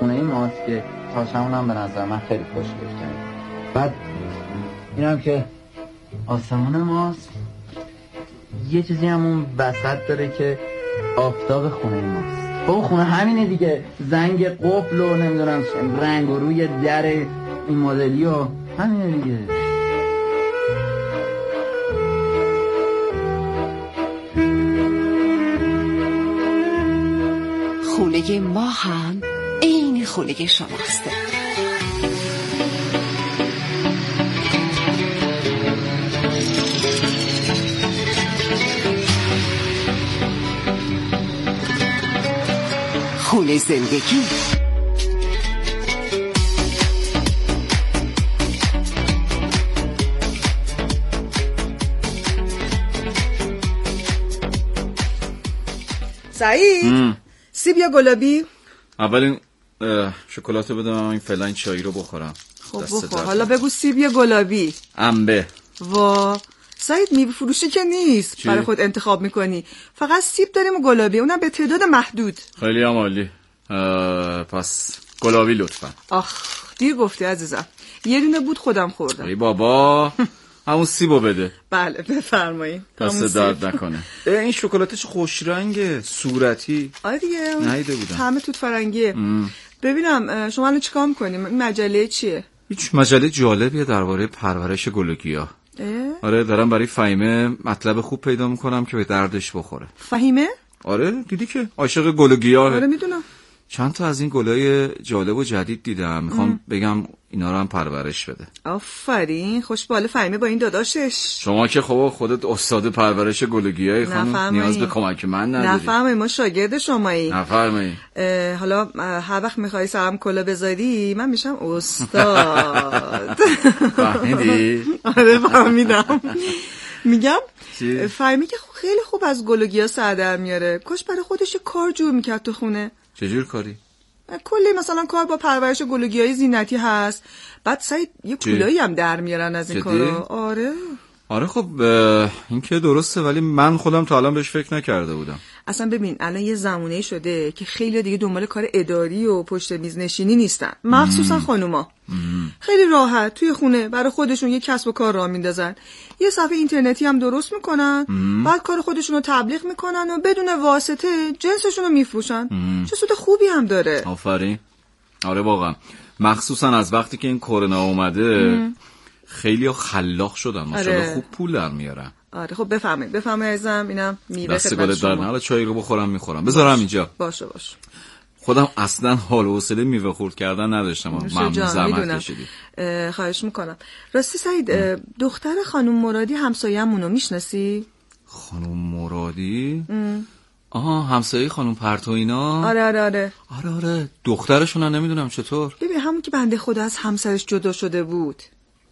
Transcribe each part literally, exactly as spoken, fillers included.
خونه ماست که تاشمون هم به نظر من خیلی خوشگل کرد. بعد اینم که آسمون ماست، یه چیزی هم اون وسط داره که آفتاب خونه ماست. خب خونه همینه دیگه، زنگ قفل و نمیدونم رنگ و روی در این مدلی و همینه دیگه. خونه ما هم این خونه شماست. خونه زندگی. سعید سیب یا گلابی؟ اول این شکلاتو بده من، این فعلا این چای رو بخورم. خب بخور، حالا بگو سیب یا گلابی؟ انبه. وا سعید میوه فروشی که نیست چی؟ برای خود انتخاب میکنی، فقط سیب داریم و گلابی، اونم به تعداد محدود. خیلی هم عالی. پس گلابی لطفا. آخ دیر گفتی عزیزم، یه دونه بود خودم خوردم. ای بابا همون سیبو بده. بله بفرمایید. دست درد نکنه. این شکلاتش خوش رنگه، صورتی. آره دیگه نیده بودم. همه توت فرنگیه. ام. ببینم شما الان چیکار میکنیم؟ این مجله چیه؟ هیچ مجله جالبیه درباره پرورش گل و گیاه. آره دارم برای فهیمه مطلب خوب پیدا میکنم که به دردش بخوره. فهیمه؟ آره دیدی که عاشق گل و گیاهه. آره میدونم. چند تا از این گلای جالب و جدید دیدم، میخوام ام. بگم اینا رو هم پرورش بده. آفرین، خوشباله فهیمه با این داداشش. شما که خب خودت استاد پرورش گل و گیاهی خانم، نیاز به کمک من نداری. نفهمی ما شاگرد شمایی. نفهمی. حالا هر وقت میخوای سرم کلا بذاری من میشم استاد. فهمیدی؟ آره فهمیدم. میگم فهمی که خیلی خوب از گل و گیاه سر در میاره، کاش برای خودش کار جور میکرد تو خونه. چجور کاری؟ کلی مثلا کار با پرورش گل و گیاهای زینتی هست، بعد سعید یه کولایی هم در میارن از این کارا. آره آره خب این که درسته، ولی من خودم تا الان بهش فکر نکرده بودم. اصلا ببین الان یه زمونه شده که خیلی دیگه دنبال کار اداری و پشت میز نشینی نیستن، مخصوصا خانوما. خیلی راحت توی خونه برای خودشون یه کسب و کار راه میندازن، یه صفحه اینترنتی هم درست میکنن، بعد کار خودشون رو تبلیغ میکنن و بدون واسطه جنسشون رو میفروشن. چه سود خوبی هم داره. آفرین. آره واقعا، مخصوصا از وقتی که این کرونا اومده خیلی خلاق شدن، ماشاءالله. آره. خوب پول در میارن. آره خب بفهمید بفهمید عزیزم، اینم میوه خدمت شما. حالا چای رو بخورم میخورم، بذارم اینجا. باشه باشه. خودم اصلا حال و حوصله میوه خورد کردن نداشتم، ممنون زحمت کشیدی. خواهش میکنم. راستی سعید دختر خانم مرادی همسایه‌مونو میشناسی؟ خانم مرادی؟ ام. آها همسایه خانم پرتوینا. آره آره آره آره آره دخترشون هم نمیدونم چطور. ببین همون که بنده خدا از همسرش جدا شده بود.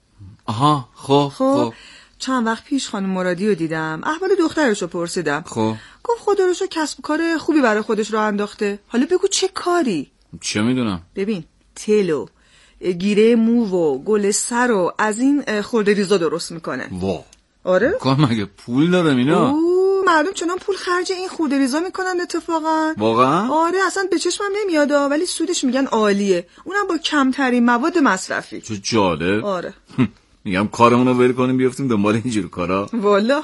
آها خب خب چند وقت پیش خانم مرادی رو دیدم، احوال دخترش رو پرسیدم. خب گفت خدا رو شکر کسب کار خوبی برای خودش راه انداخته. حالا بگو چه کاری؟ چه میدونم. ببین تلو گیره مو و گل سر و از این خورده ریزا درست میکنه. وا آره کار مگه پول داره اینا؟ مردم چنان پول خرج این خورده ریزا میکنن اتفاقا. واقعا؟ آره اصلا به چشمم نمیاد، ولی سودش میگن عالیه، اونم با کمترین مواد مصرفی. چه جالب. آره میگم کارمون رو ول کنیم بیافتیم دنبال اینجور کارا. والا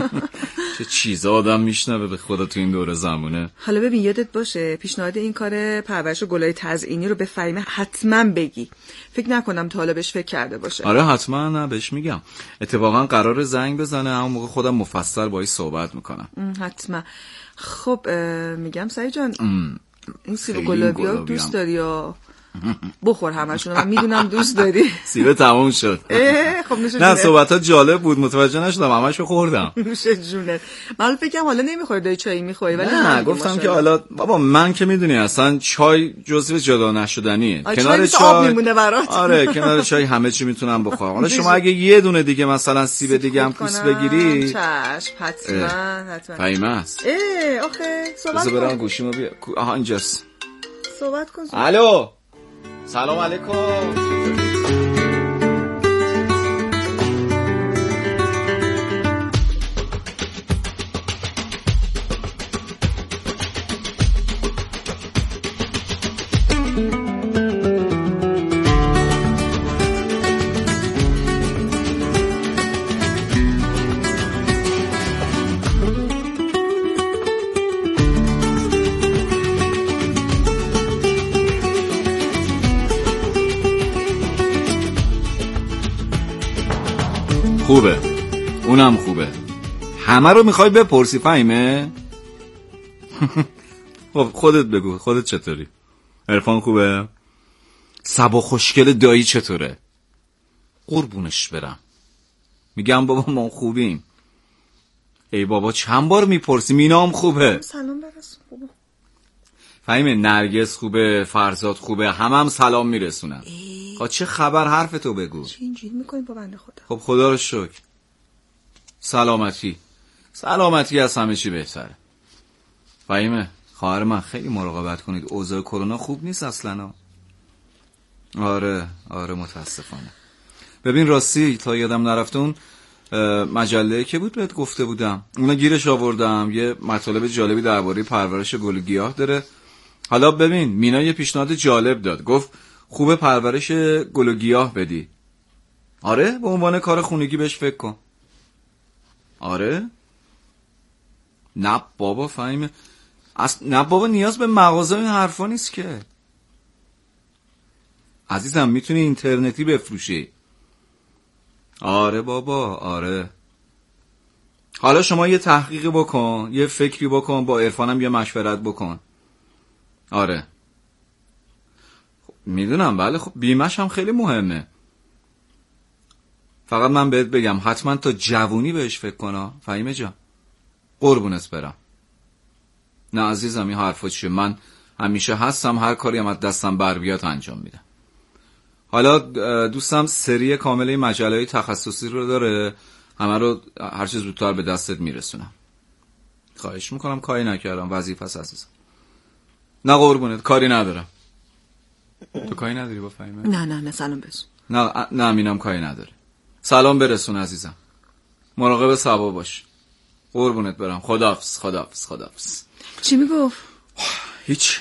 چه چیزا آدم میشنوه به خدا تو این دوره زمونه. حالا ببین یادت باشه پیشنهاد این کار پرورش گلای تزئینی رو به فهیمه حتما بگی، فکر نکنم تا حالا بهش فکر کرده باشه. آره حتما، نه بهش میگم. اتفاقا قرار زنگ بزنه، همون موقع خودم مفصل باهاش صحبت میکنم. حتما. خب میگم سعید جان این سیب گلابی ها دوست داری یا بخور همشون؟ من میدونم دوست داری. سیب تموم شد. خب نوش نه صحبتات جالب بود، متوجه نشدم، همشو خوردم. نوش جونه. من فکرم حالا نمیخوری، دای چای میخوری، ولی نه گفتم که حالا بابا من که میدونی اصلا چای جزو جدا نشدنیه. کنار چای آب میمونه برات. آره کنار چای همه چی میتونم بخورم. حالا شما اگه یه دونه دیگه مثلا سیب دیگه هم پوست بگیری چشم حتما حتما. فهیمه است. اه آخه صحبت کن. برام گوشیمو بیا. آها اینجاست. صحبت کن. الو سلام علیکم. خوبه، اونم خوبه. همه رو میخوای بپرسی فهیمه؟ خب خودت بگو، خودت چطوری؟ عرفان خوبه؟ سبا خوشگل دایی چطوره؟ قربونش برم. میگم بابا ما خوبیم. ای بابا چند بار میپرسی؟ مینام خوبه. سلام برس خوبه. فهیمه نرگس خوبه، فرزاد خوبه، همه هم سلام میرسونن. خب چه خبر؟ حرف تو بگو. چه اینجوری میکنی با بنده خدا؟ خب خدا رو شکر. سلامتی سلامتی از همه چی بهتره. فهیمه خواهر من خیلی مراقبت کنید، اوضاع کرونا خوب نیست اصلا. آره آره متاسفانه. ببین راستی تا یادم نرفته اون مجله که بود بهت گفته بودم، اونا گیرش آوردم. یه مطالب جالبی درباره پرورش گل و گیاه داره. حالا ببین مینا یه پیشنهاد جالب داد، گفت خوبه پرورش گل و گیاه بدی. آره به عنوان کار خونگی بهش فکر کن. آره نه بابا فهیمه اصلا نه بابا، نیاز به مغازه این حرفا نیست که عزیزم، میتونی اینترنتی بفروشی. آره بابا آره. حالا شما یه تحقیقی بکن، یه فکری بکن، با عرفانم یه مشورت بکن. آره خب میدونم بله. خب بیمش هم خیلی مهمه. فقط من بهت بگم حتما تا جوونی بهش فکر کن فهیمه جان. قربونت برم. نه عزیزم این حرفا چیه؟ من همیشه هستم، هر کاری هم از دستم بر بیاد انجام میدم. حالا دوستم سری کامل مجله تخصصی رو داره، همه رو هر چیز زودتر به دستت میرسونم. خواهش میکنم، کاری نکردم، وظیفه است عزیزم. نه قربونت کاری ندارم. تو کاری نداری با فهیمه؟ نه نه نه سلام برسون. نه نه امینم کاری نداره. سلام برسون عزیزم. مراقب سبا باش. قربونت برم. خداحافظ خداحافظ خداحافظ. چی میگفت؟ هیچ.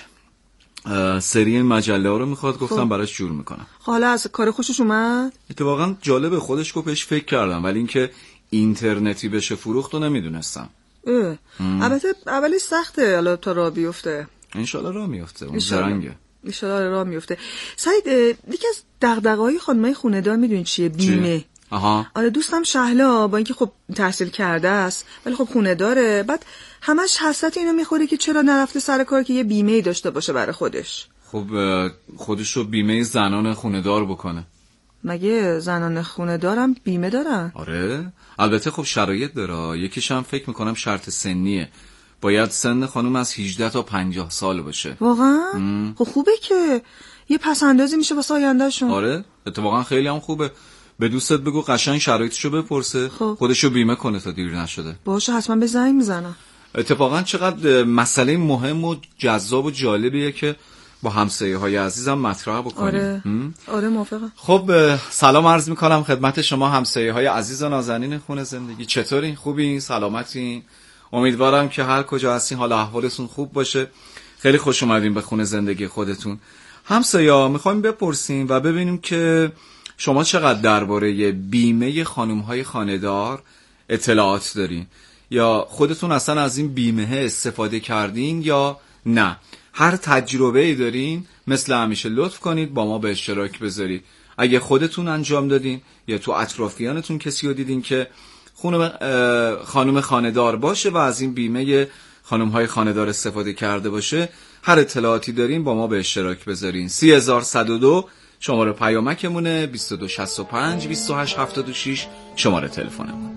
سری مجله ها رو میخواد، گفتم براش جور میکنم. حالا از کار خوشش اومد؟ اتفاقا جالبه، خودش گفت بهش فکر کردم، ولی اینکه اینترنتی بشه فروخت رو نمیدونستم. البته اولش سخته، حالا تا راه بیفته. انشالله راه میفته، اون زرنگه. انشالله راه میفته. سعید یکی از دغدغه‌های خانمای خونه‌دار میدونی چیه؟ بیمه. چی؟ آها. آره دوستم شهلا با اینکه خب تحصیل کرده است ولی خب خونه داره، بعد همش حسرت اینو میخوره که چرا نرفته سر کار که یه بیمه داشته باشه برای خودش. خب خودشو بیمه زنان خونه دار بکنه. مگه زنان خونه دارم بیمه دارن؟ آره البته خب شرایط داره. یکیش هم فکر میکنم شرط سنیه، باید سن خانم از هجده تا پنجاه سال باشه. واقعا؟ خب خوبه که یه پس اندازی میشه واسه آیندهشون. آره اتفاقا خیلی هم خوبه. به دوستت بگو قشنگ شرایطشو بپرسه، خب. خودشو بیمه کنه تا دیر نشده. باشه حتما به زنگ میزنم. اتفاقا چقدر مسئله مهم و جذاب و جالبیه که با همسایه های عزیزم مطرح بکنیم. آره آره موافقم. خب سلام عرض میکنم خدمت شما همسایه های عزیز و نازنین خونه زندگی. چطورین؟ خوبین؟ سلامتین؟ امیدوارم که هر کجا هستین حال احوالتون خوب باشه. خیلی خوش اومدین به خونه زندگی خودتون. همسایه‌ها میخوایم بپرسیم و ببینیم که شما چقدر درباره بیمه خانم‌های خانه‌دار اطلاعات دارین، یا خودتون اصلا از این بیمه استفاده کردین یا نه. هر تجربه‌ای دارین مثل همیشه لطف کنید با ما به اشتراک بذارید. اگه خودتون انجام دادین یا تو اطرافیانتون کسی رو دیدین که خانم خانم خانه‌دار باشه و از این بیمه خانم‌های خانه‌دار استفاده کرده باشه، هر اطلاعاتی دارین با ما به اشتراک بذارین. سی هزار و صد و دو شماره پیامکمونه، بیست و دو شصت و پنج بیست و هشت هفتاد و شش شماره تلفنمون.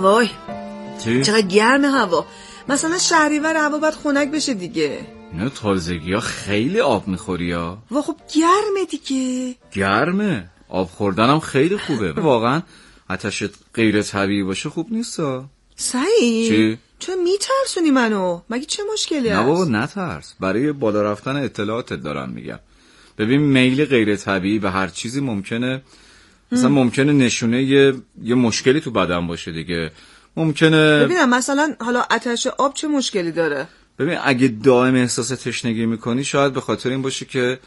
وای چی؟ چقدر گرم هوا. مثلا شهریور هوا باید خنک بشه دیگه. نه تازگی ها خیلی آب میخوری ها. وا خب گرمه دیگه. گرمه، آب خوردنم خیلی خوبه. واقعا آتش غیر طبیعی باشه خوب نیست ها. سعید چی؟ چرا میترسونی منو؟ مگه چه مشکلی هست؟ نه بابا نترس، برای بالا رفتن اطلاعاتت دارم میگم. ببین میل غیر طبیعی به هر چیزی ممکنه، مثلا ممکنه نشونه یه, یه مشکلی تو بدن باشه دیگه. ممکنه ببینم مثلا حالا آتش آب چه مشکلی داره؟ ببین اگه دائم احساس تشنگی میکنی شاید به خاطر این باشه که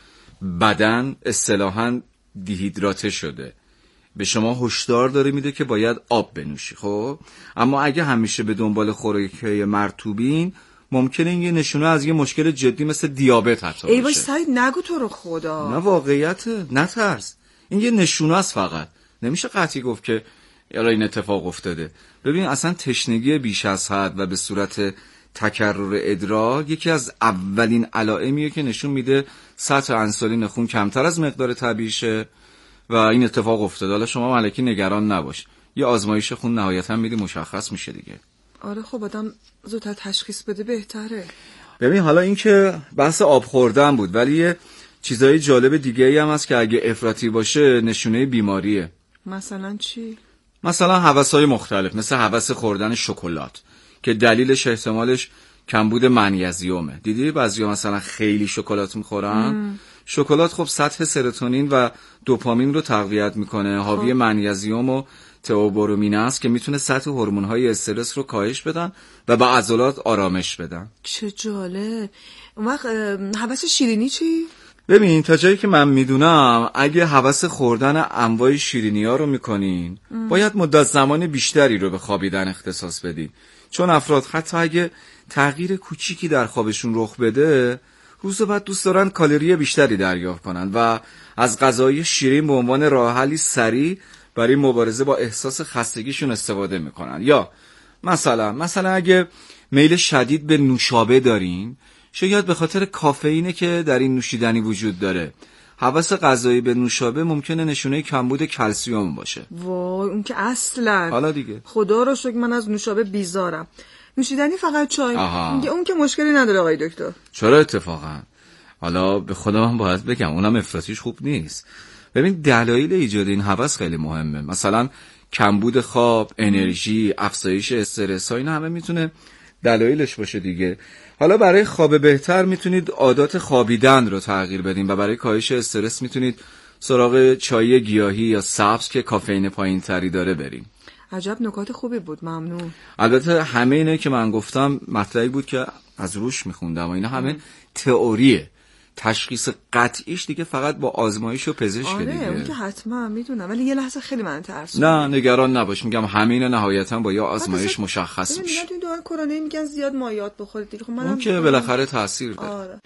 بدن اصطلاحاً دیهیدراته شده، به شما هشدار داره میده که باید آب بنوشی. خب اما اگه همیشه به دنبال خوراکی مرطوبین ممکنه این یه نشونه از یه مشکل جدی مثل دیابت حتی باشه. ای وای سعید نگو تو رو خدا. نه واقعیته، نترس، این یه نشونه است فقط، نمیشه قطعی گفت که یالا این اتفاق افتاده. ببین اصلا تشنگی بیش از حد و به صورت تکرر ادرار یکی از اولین علائمیه که نشون میده سطح انسولین خون کمتر از مقدار طبیعیشه و این اتفاق افتاده. حالا شما ملکی نگران نباش، یه آزمایش خون نهایتا میدی مشخص میشه دیگه. آره خب آدم زودتر تشخیص بده بهتره. ببین حالا این که بحث آب خوردن بود، ولی یه چیزای جالب دیگه ای هم هست که اگه افراطی باشه نشونه بیماریه. مثلا چی؟ مثلا هوس‌های مختلف، مثل هوس خوردن شکلات که دلیلش احتمالش کمبود منیزیمه. دیدی بعضیا مثلا خیلی شکلات میخورن. شکلات خب سطح سروتونین و دوپامین رو تقویت میکنه، حاوی منیزیم و تئوبرومین است که میتونه سطح هورمون‌های استرس رو کاهش بدن و به عضلات آرامش بدن. چه جالب. اون وقت هوس شیرینی چی؟ ببین تا جایی که من میدونم اگه هوس خوردن انواع شیرینی‌ها رو میکنین ام. باید مدت زمان بیشتری رو به خوابیدن اختصاص بدین، چون افراد حتی اگه تغییر کوچیکی در خوابشون رخ بده روز بعد دوست دارن کالری بیشتری دریافت کنن و از غذای شیرین به عنوان راه حلی سریع برای مبارزه با احساس خستگیشون استفاده میکنن. یا مثلا مثلا اگه میل شدید به نوشابه دارین، شاید به خاطر کافئینه که در این نوشیدنی وجود داره. هوس غذایی به نوشابه ممکنه نشونه کمبود کلسیم باشه. وای اون که اصلا. حالا دیگه خدا رو شکر من از نوشابه بیزارم. نوشیدنی فقط چای. میگه اون که مشکلی نداره آقای دکتر. چرا اتفاقا؟ حالا به خودم هم باید بگم اونم افراطیش خوب نیست. ببین دلایل ایجاد این هوس خیلی مهمه، مثلا کمبود خواب، انرژی، افزایش استرس ها، اینا همه میتونه دلایلش باشه دیگه. حالا برای خواب بهتر میتونید عادات خوابیدن رو تغییر بدین و برای کاهش استرس میتونید سراغ چای گیاهی یا سبز که کافئین پایین تری داره برین. عجب نکات خوبی بود، ممنون. البته همه اینه که من گفتم مطلبی بود که از روش میخوندم و اینا همه تئوریه، تشخیص قطعیش دیگه فقط با آزمایش و پزشک آره، دیگه. آره اون که حتما میدونم، ولی یه لحظه خیلی من ترسیدم. نه نگران نباش، میگم همه اینا نهایتا با یا آزمایش مشخص میشه. میگن تو این دوران کرونا میگن زیاد مایعات بخورید دیگه. خب منم اون که بالاخره تاثیر داره. آره.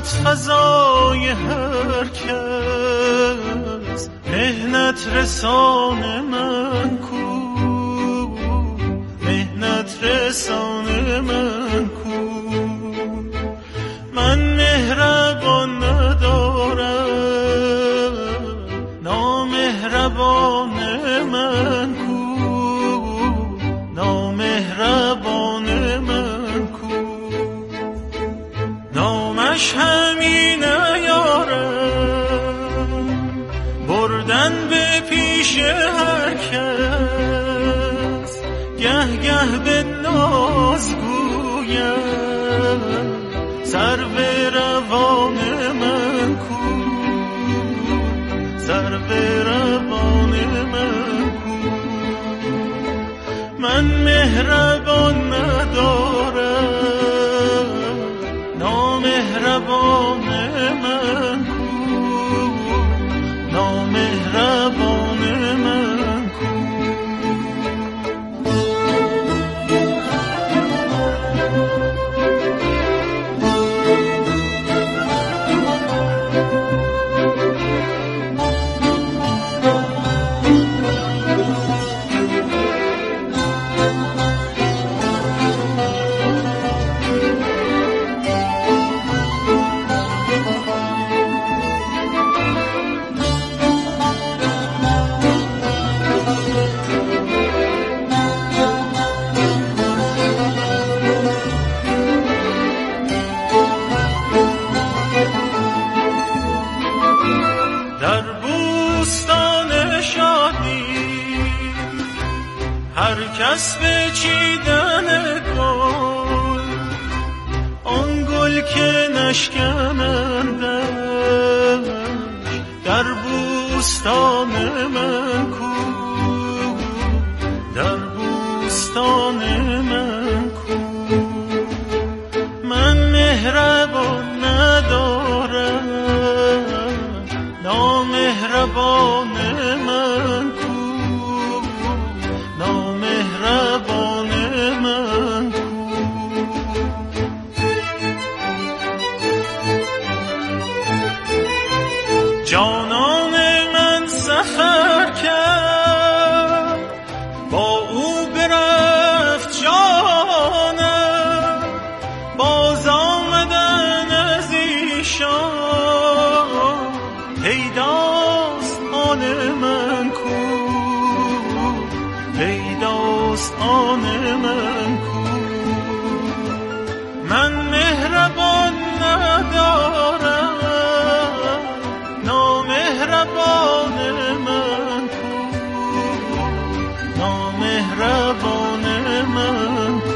آمد فضای هر کس، مهنت رسان من کو، مهنت رسان من کو. من مهربان ندارم، نامهربان من کو، نامهربان من کو. نامش همین یارم، بردن به پیش هر کس، گه گه به ناز گویم سر به روان من کو، سر به روان من کو. من مهربان ندارم، نامهربان من کو، نامهربان من کو. کس به چیدن گل، آن گل که نشکنندش در بوستان من کو، در بوستان من کو. من مهربان ندارم، نامهربان من کو، نامهربان من کو. جانان من سفر کرد، با او برفت جانم، باز آمدن از ایشان پیداست آن من کو، پیداست آن من کو. من مهربان ندارم، نامهربان من کو، نامهربان من کو.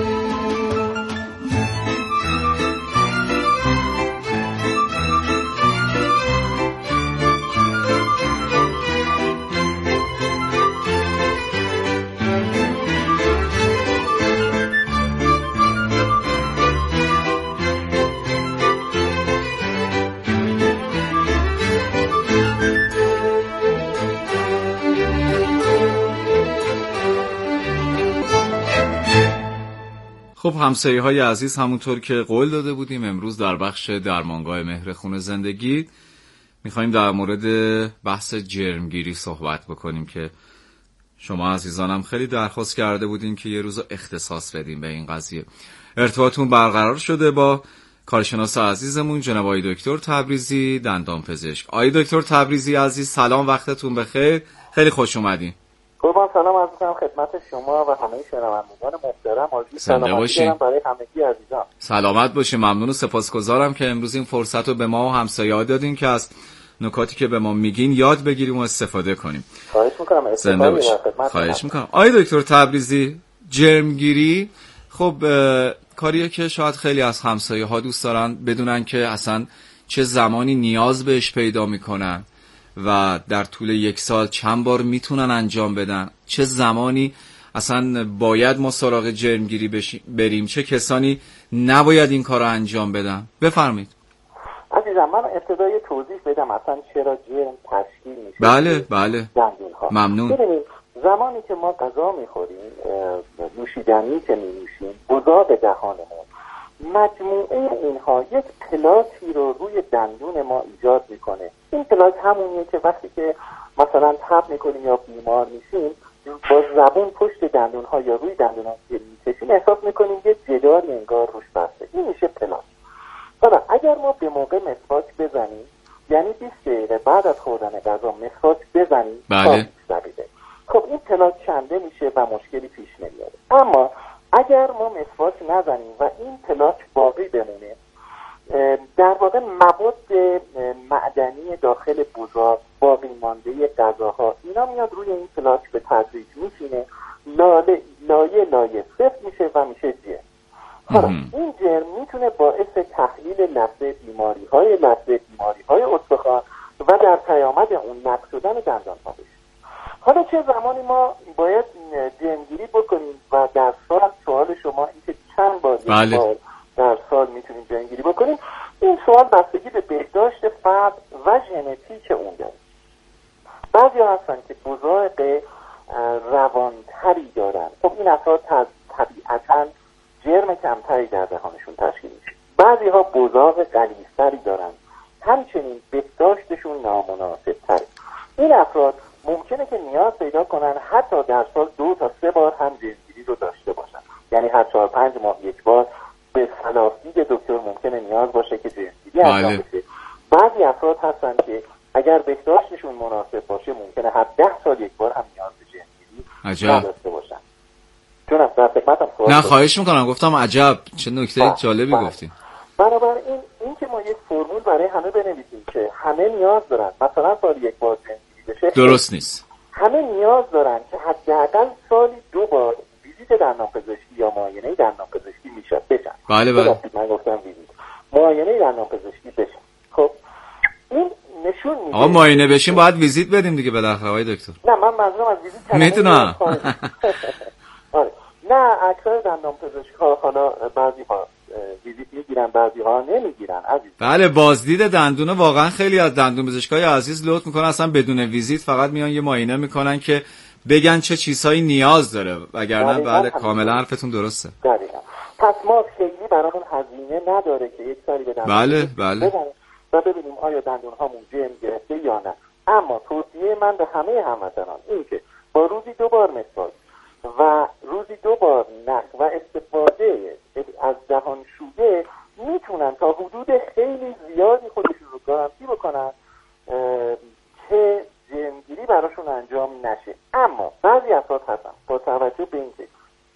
خب همسایه های عزیز، همونطور که قول داده بودیم امروز در بخش درمانگاه مهر خون زندگی میخواییم در مورد بحث جرمگیری صحبت بکنیم که شما عزیزانم خیلی درخواست کرده بودین که یه روز اختصاص بدیم به این قضیه. ارتباطتون برقرار شده با کارشناس عزیزمون جناب آقای دکتر تبریزی، دندان پزشک. آقای دکتر تبریزی عزیز سلام، وقتتون بخیر، خیلی خوش اومدین. قربان سلام عرض می‌کنم خدمت شما و همه شنوندگان محترم. آرزوی سلامتی دارم برای همگی عزیزان. سلامت باشین، ممنون و سپاسگزارم که امروز این فرصت رو به ما و همسایه‌ها دادین که از نکاتی که به ما میگین یاد بگیریم و استفاده کنیم. خواهش می‌کنم. زنده باشین. خواهش می‌کنم. آقای دکتر تبریزی، جرمگیری خب کاریه که شاید خیلی از همسایه‌ها دوست دارن بدونن که اصلا چه زمانی نیاز بهش پیدا میکنن و در طول یک سال چند بار میتونن انجام بدن، چه زمانی اصلا باید ما سراغ جرمگیری بریم، چه کسانی نباید این کار رو انجام بدن. بفرمایید. عزیزم من ابتدای توضیح بدم اصلا چرا جرم تشکیل میشه. بله بله ممنون. ببینید زمانی که ما غذا میخوریم، نوشیدنی که می‌نوشیم، غذا به دهانمون مجموعه اینها یک پلاکی رو روی دندون ما ایجاد میکنه. این پلاک همونیه که وقتی که مثلا تب میکنیم یا بیمار میشیم با زبون پشت دندون ها یا روی دندون ها میکشیم احساس میکنیم یه جداری انگار روش بسته. این میشه پلاک. حالا اگر ما به موقع مسواک بزنیم، یعنی بیست دقیقه بعد از خوردن غذا مسواک بزنیم، بله. خب این پلاک کنده میشه و مشکلی پیش نمیاد. اما اگر ما مسواک نزنیم و این پلاک باقی بمونه، در واقع مواد معدنی داخل بزاق، باقی مانده غذاها، اینا میاد روی این پلاک به تدریج میشینه، لایه لایه لایه سفت میشه و میشه جرم. حالا این جرم میتونه باعث تحلیل لثه، بیماری های لثه، بیماری های استخوان و در پیامد اون نقص شدن دندان ها بشه. حالا چه زمانی ما باید جرمگیری بکنیم و در سال سوال شما این که چند بار بله. در سال میتونیم جرمگیری بکنیم، این سوال بستگی به بهداشت فرد و ژنتیک اون داره. بعضی ها هستن که بزاق روانتری دارن، خب این افراد طبیعتاً جرم کمتری در دهانشون تشکیل میشه. بعضی ها بزاق غلیظتری دارن، همچنین بهداشتشون نامناسب تره. این افراد ممکنه که نیاز پیدا کنن حتی در سال دو تا سه بار هم جرمگیری رو داشته باشن، یعنی هر چهار پنج ماه یک بار به صلاح‌دید دکتر ممکنه نیاز باشه که جرمگیری انجام بشه. بعضی افراد هستن که اگر بهداشتشون مناسب باشه ممکنه هر ده سال یک بار هم نیاز به جرمگیری نداشته باشن. چون از در خدمتم سوال نه خواهش میکنم، گفتم عجب چه نکته جالبی گفتین. بنابراین این که ما یک فرمول برای همه بنویسیم که همه نیاز دارن مثلا سال یک بار جرمگیری بشه درست نیست. همه نیاز دارن که حداقل سالی دو بار ویزیت دندانپزشکی یا معاینه دندانپزشکی میشه بشن. بله بله. من گفتم ویزیت معاینه دندانپزشکی بشن. خب این نشون میده آقا معاینه بشیم باید ویزیت بدیم دیگه بالاخره آقای دکتر. نه من منظورم از ویزیت کنم میدونم. آره نه اکثر دندانپزشک‌ها حالا بعضی ها ویزیت میگیرن بعضی ها نمیگیرن عزیز. بله بازدید دندون واقعا خیلی از دندونپزشکای عزیز لطف میکنن اصلا بدون ویزیت فقط میان یه معاینه میکنن که بگن چه چیزهایی نیاز داره، وگرنه بعد کاملا حرفتون درسته. دقیقاً. پس ما خیلی برامون هزینه نداره که یک سری به دندون بله بله و ببینیم آیا دندون هامون جرم گرفته یا نه. اما توصیه من به همه هموطنان این که با روزی دو بار مسواک و روزی دو بار نخ و استفاده از دهانشویه میتونن تا حدود خیلی زیادی خودشون رو گارانتی بکنن که جرمگیری براشون انجام نشه. اما بعضی افراد هستن با توجه به اینکه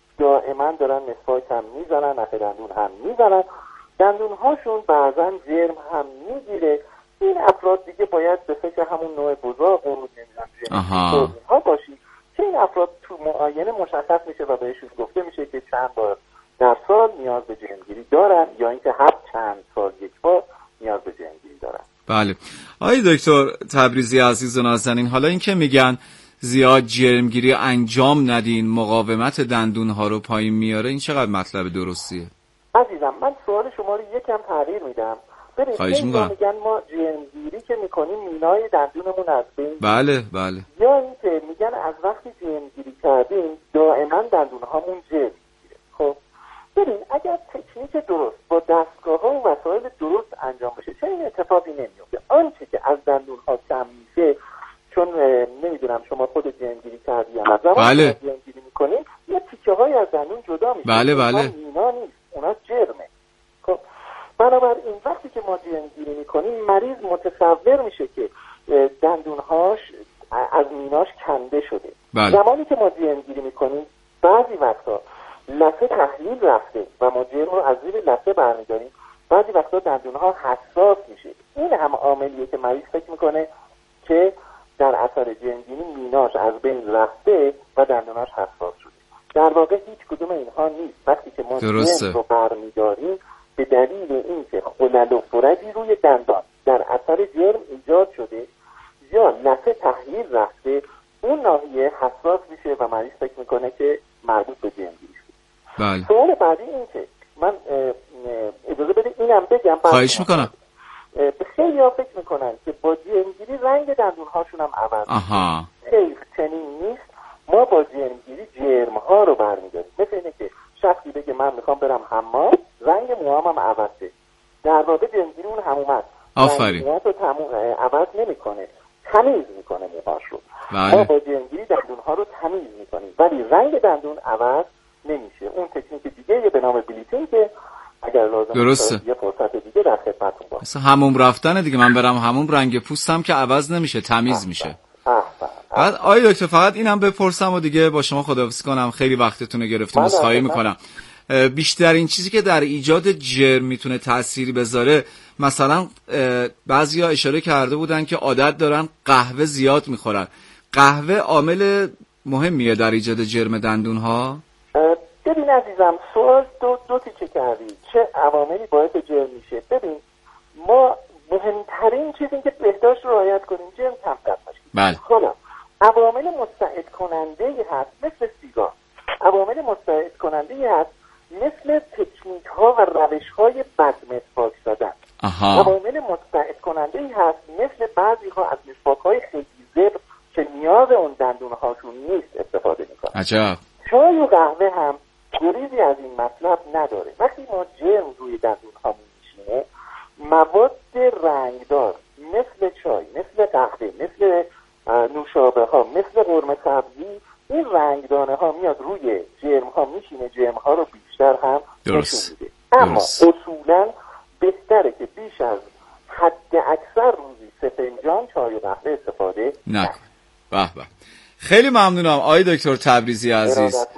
دائما دارن مسواک هم میزنن، نخ دندون هم میزنن، دندون هاشون بعضا جرم هم میگیره. این افراد دیگه باید به فکر همون نوع بزاق و نمیدونم جرم ها باشی که این افراد تو معاینه مشخص میشه و بهشون گفته میشه که چند بار در سال نیاز به جرمگیری دارن یا اینکه هر چند سال یک بار نیاز به جرمگیری دارن. بله آقای دکتر تبریزی عزیز و نازنین، حالا این که میگن زیاد جرمگیری انجام ندین مقاومت دندون ها رو پایین میاره، این چقدر مطلب درستیه؟ عزیزم من سوال شما رو یکم تغییر میدم. ببینید میگن ما جرمگیری که میکنیم مینای دندونمون از بین، بله بله، یا اینکه میگن از وقتی جرمگیری کردیم دائما دندون هامون جرم میگیره. خب ببین اگر تکنیک درست با دستگاه ها و وسایل درست انجام بشه چه این اتفاقی نمیفته. آنچه که از دندون ها کم میشه، چون نمیدونم شما خود جرمگیری کردی یا نه، زمانی بله. که جرمگیری میکنیم یه تیکه های از دندون جدا میشه. بله بله. مینا نیست، اونا جرمه. خب بنابراین وقتی که ما جرمگیری میکنیم مریض متصور میشه که دندونهاش از میناش کنده شده. بله. زمانی که ما جرمگیری میکنیم بعضی وقتا لثه تحلیل رفته و ما جرم رو از زیر لثه برمیداریم، بعضی وقتا دندونها حساس میشه. این هم عاملیه که مریض فکر میکنه که در اثر جرمگیری میناش از بین رفته و دندوناش حساس شده. در واقع هیچ کدوم اینها نیست. وقتی که ما جرم رو برمیداریم به دلیل اینکه خلل و فرجی روی دندان در اثر جرم ایجاد شده یا لثه تحلیل رفته، اون ناحیه حساس میشه و مریض فکر میکنه که مربوط به جرمگیری شده. بله. سوال بعدی این که من اجازه بده اینم بگم. خواهش میکنم. خیلی ها فکر میکنن که با جرمگیری رنگ دندون هاشون هم عوض آها. خیلی چنین نیست. ما با جرمگیری جرم ها رو برمیداریم. مثل اینه که شخصی بگه من میخوام برم حمام، رنگ موهام هم عوض شه. در واقع جرمگیری اون هموم است. آفرین. موهات رو تموم عوض نمیکنه، تمیز میکنه موهاش رو. بله. ما با جرمگیری دندون ها رو تمیز میکنیم ولی رنگ دندون عوض نمیشه. اون تکنیک دیگه به نام بلیچینگ که اگر لازم درسته. یه فرصت دیگه در خدمتتون باشم. مثلا هموم رفتنه دیگه، من برم هموم رنگ پوستم که عوض نمیشه، تمیز میشه. بعد آقای دکتر فقط اینم بپرسم و دیگه با شما خداحافظی کنم، خیلی وقتتون رو گرفتم، عذرخواهی میکنم. بیشتر این چیزی که در ایجاد جرم میتونه تأثیری بذاره، مثلا بعضیا اشاره کرده بودن که عادت دارن قهوه زیاد میخورن، قهوه عامل مهمیه در ایجاد جرم دندون ها؟ ببین عزیزم، سوال دو دو تیکه کردی، چه عواملی باعث جرم میشه. ببین ما مهمترین چیزی که بهداشت رو رعایت کنیم جرم کمتر باشه. بله. حالا عوامل مستعد کننده هست مثل سیگار، عوامل مستعد کننده هست مثل تکنیک ها و روش های بد مسواک زدن. عوامل مستعد کننده هست مثل بعضی ها از مسواک های خیلی زبر که نیاز اون دندون هاشون نیست استفاده میکنن. عجب. چای و قهوه هم گریزی از این مطلب نداره. وقتی ما جرم روی دندون ها میشینه، مواد رنگدار مثل چای، مثل قهوه، مثل نوشابه ها، مثل قرمه سبزی، این رنگدانه ها میاد روی جرم ها میشینه، جرم ها رو بیشتر هم نشون میده. اما اصولا بهتره که بیش از حد اکثر روزی سه فنجان چای و قهوه استفاده نکن. به به، خیلی ممنونم آقای دکتر تبریزی عزیز،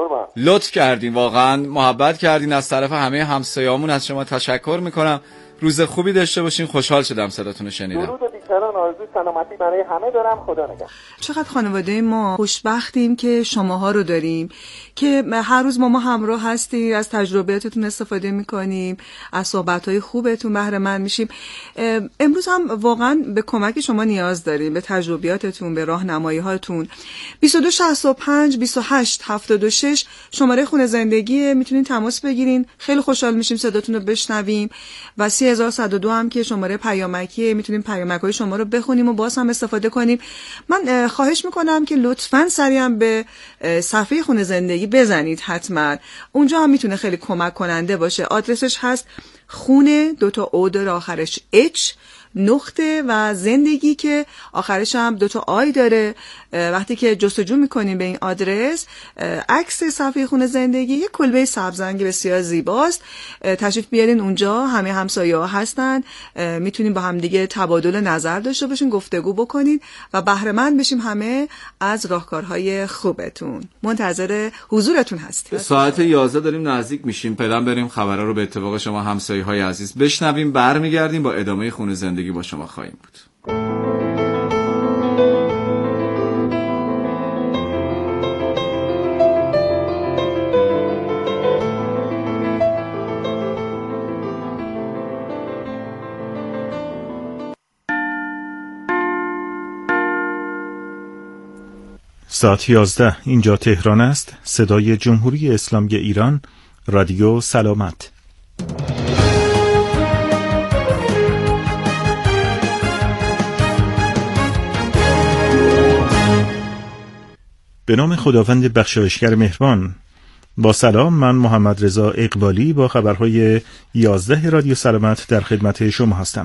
لطف کردین، واقعا محبت کردین. از طرف همه همسایه‌هامون از شما تشکر میکنم. روز خوبی داشته باشین. خوشحال شدم صداتون رو شنیدم. درود و بیکران آرزوی سلامتی برای همه دارم. خدا نگهدار. چقدر خانواده ما خوشبختیم که شماها رو داریم که هر روز ما ما همراه هستیم، از تجربیاتتون استفاده میکنیم، از صحبت‌های خوبتون بهره مند میشیم. امروز هم واقعا به کمک شما نیاز داریم، به تجربیاتتون، به راهنمایی‌هاتون. بیست و دو شصت و پنج بیست و هشت هفتاد و شش شماره خونه زندگی، میتونین تماس بگیرین. خیلی خوشحال میشیم صداتون رو بشنویم. و سی هزار و صد و دو هم که شماره پیامکیه، میتونیم پیامک‌های شما رو بخونیم و باز هم استفاده کنیم. من خواهش میکنم که لطفاً سریعا به صفحه خونه زندگی بزنید حتما. اونجا هم میتونه خیلی کمک کننده باشه. آدرسش هست خونه دوتا او داره آخرش اچ نقطه و زندگی که آخرش هم دوتا آی داره. وقتی که جستجو میکنیم به این آدرس، عکس صفحه خونه زندگی یک کلبه سبزرنگ بسیار زیباست. تشریف بیارین اونجا، همه همسایه ها هستن، میتونیم با هم دیگه تبادل نظر داشته باشین، گفتگو بکنین و بهره مند بشیم همه از راهکارهای خوبتون. منتظر حضورتون هستیم. ساعت یازده داریم نزدیک میشیم، پدرم بریم خبرها رو به اتفاق شما همسایه های عزیز بشنویم، برمیگردیم با ادامه خونه زندگی با شما خواهیم بود. ساعت یازده، اینجا تهران است. صدای جمهوری اسلامی ایران، رادیو سلامت. به نام خداوند بخشایشگر مهربان. با سلام، من محمد رضا اقبالی با خبرهای یازده رادیو سلامت در خدمت شما هستم.